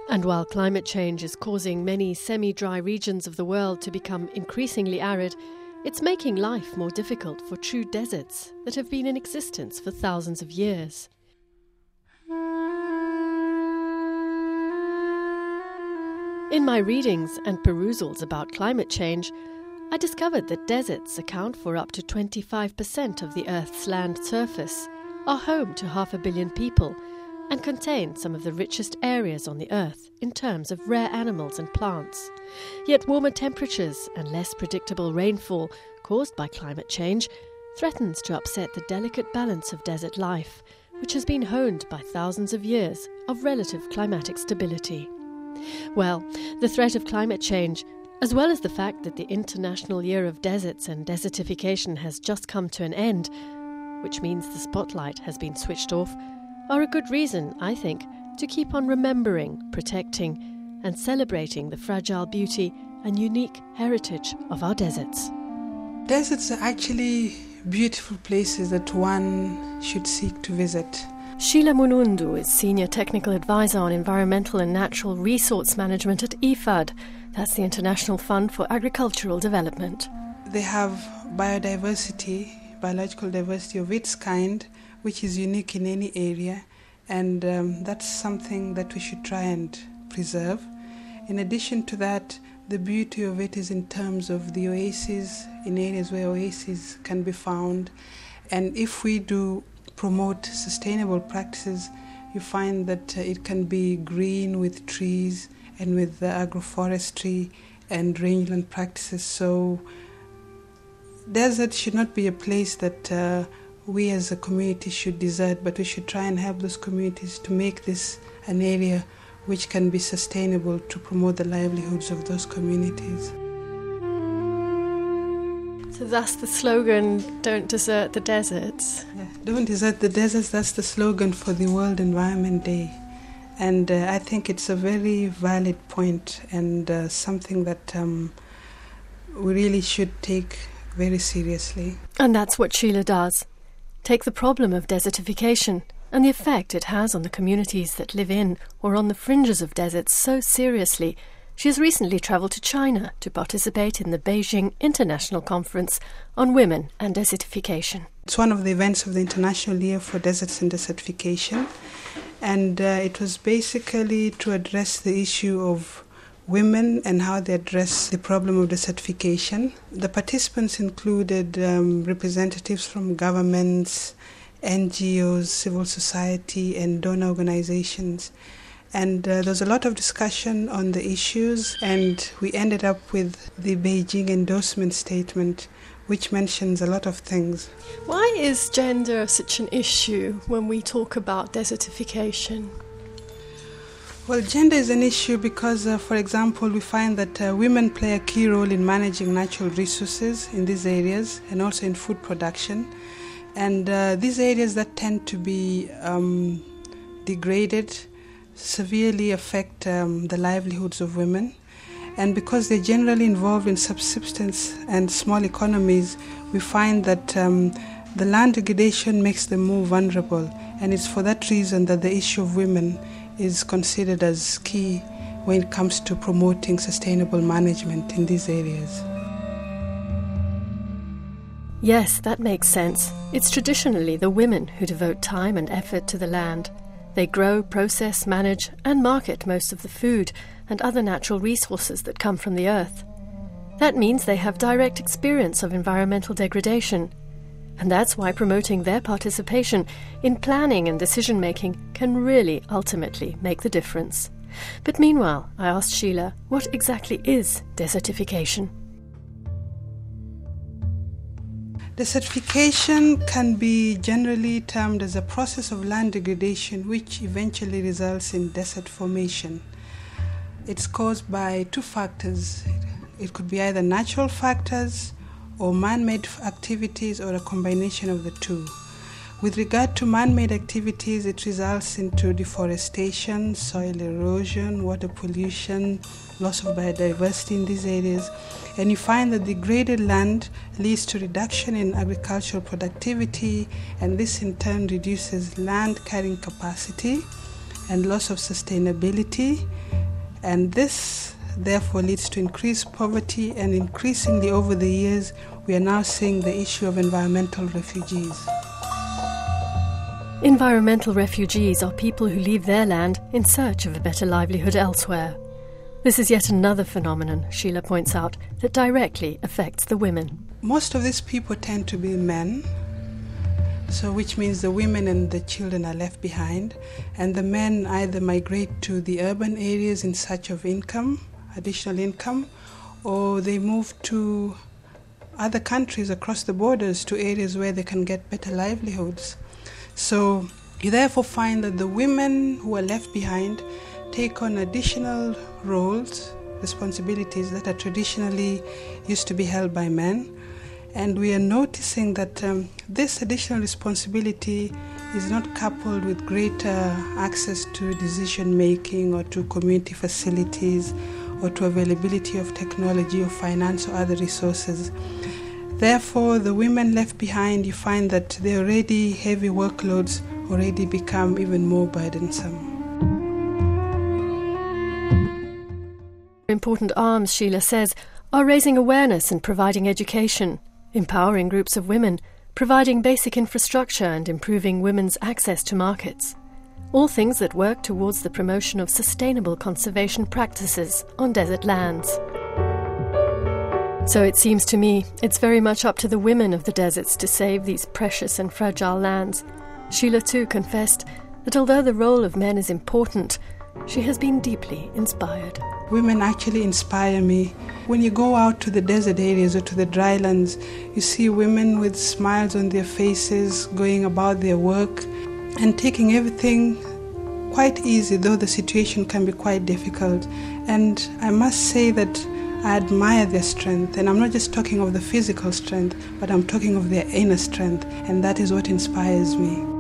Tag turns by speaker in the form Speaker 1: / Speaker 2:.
Speaker 1: And while climate change is causing many semi-dry regions of the world to become increasingly arid, it's making life more difficult for true deserts that have been in existence for thousands of years. In my readings and perusals about climate change, I discovered that deserts account for up to 25% of the Earth's land surface, are home to 500 million people, and contain some of the richest areas on the Earth in terms of rare animals and plants. Yet warmer temperatures and less predictable rainfall caused by climate change threatens to upset the delicate balance of desert life, which has been honed by thousands of years of relative climatic stability. Well, the threat of climate change, as well as the fact that the International Year of Deserts and Desertification has just come to an end, which means the spotlight has been switched off, are a good reason, I think, to keep on remembering, protecting and celebrating the fragile beauty and unique heritage of our deserts.
Speaker 2: Deserts are actually beautiful places that one should seek to visit.
Speaker 1: Sheila Munundu is Senior Technical Advisor on Environmental and Natural Resource Management at IFAD. That's the International Fund for Agricultural Development.
Speaker 2: They have biodiversity, biological diversity of its kind, which is unique in any area, and that's something that we should try and preserve. In addition to that, the beauty of it is in terms of the oases, in areas where oases can be found. And if we do promote sustainable practices, you find that it can be green with trees and with agroforestry and rangeland practices. So desert should not be a place that we as a community should desert, but we should try and help those communities to make this an area which can be sustainable to promote the livelihoods of those communities.
Speaker 1: So that's the slogan, don't desert the deserts.
Speaker 2: Yeah, don't desert the deserts, that's the slogan for the World Environment Day. And I think it's a very valid point and something that we really should take very seriously.
Speaker 1: And that's what Sheila does. Take the problem of desertification and the effect it has on the communities that live in or on the fringes of deserts so seriously. She has recently travelled to China to participate in the Beijing International Conference on Women and Desertification.
Speaker 2: It's one of the events of the International Year for Deserts and Desertification, and it was basically to address the issue of women and how they address the problem of desertification. The participants included representatives from governments, NGOs, civil society and donor organizations. And there was a lot of discussion on the issues, and we ended up with the Beijing endorsement statement, which mentions a lot of things.
Speaker 1: Why is gender such an issue when we talk about desertification?
Speaker 2: Well, gender is an issue because, for example, we find that women play a key role in managing natural resources in these areas and also in food production. And these areas that tend to be degraded severely affect the livelihoods of women. And because they're generally involved in subsistence and small economies, we find that the land degradation makes them more vulnerable. And it's for that reason that the issue of women is considered as key when it comes to promoting sustainable management in these areas.
Speaker 1: Yes, that makes sense. It's traditionally the women who devote time and effort to the land. They grow, process, manage and market most of the food and other natural resources that come from the earth. That means they have direct experience of environmental degradation. And that's why promoting their participation in planning and decision-making can really ultimately make the difference. But meanwhile, I asked Sheila, what exactly is desertification?
Speaker 2: Desertification can be generally termed as a process of land degradation which eventually results in desert formation. It's caused by two factors. It could be either natural factors or man-made activities or a combination of the two. With regard to man-made activities, it results into deforestation, soil erosion, water pollution, loss of biodiversity in these areas. And you find that degraded land leads to reduction in agricultural productivity, and this in turn reduces land carrying capacity and loss of sustainability. And this therefore leads to increased poverty, and increasingly over the years we are now seeing the issue of environmental refugees.
Speaker 1: Environmental refugees are people who leave their land in search of a better livelihood elsewhere. This is yet another phenomenon, Sheila points out, that directly affects the women.
Speaker 2: Most of these people tend to be men, so which means the women and the children are left behind, and the men either migrate to the urban areas in search of income, additional income, or they move to other countries across the borders to areas where they can get better livelihoods. So you therefore find that the women who are left behind take on additional roles, responsibilities that are traditionally used to be held by men. And we are noticing that this additional responsibility is not coupled with greater access to decision making or to community facilities or to availability of technology or finance or other resources. Therefore, the women left behind, you find that their already heavy workloads already become even more burdensome.
Speaker 1: Important arms, Sheila says, are raising awareness and providing education, empowering groups of women, providing basic infrastructure and improving women's access to markets. All things that work towards the promotion of sustainable conservation practices on desert lands. So it seems to me it's very much up to the women of the deserts to save these precious and fragile lands. Sheila too confessed that although the role of men is important, she has been deeply inspired.
Speaker 2: Women actually inspire me. When you go out to the desert areas or to the drylands, you see women with smiles on their faces, going about their work and taking everything quite easy, though the situation can be quite difficult. And I must say that I admire their strength, and I'm not just talking of the physical strength, but I'm talking of their inner strength, and that is what inspires me.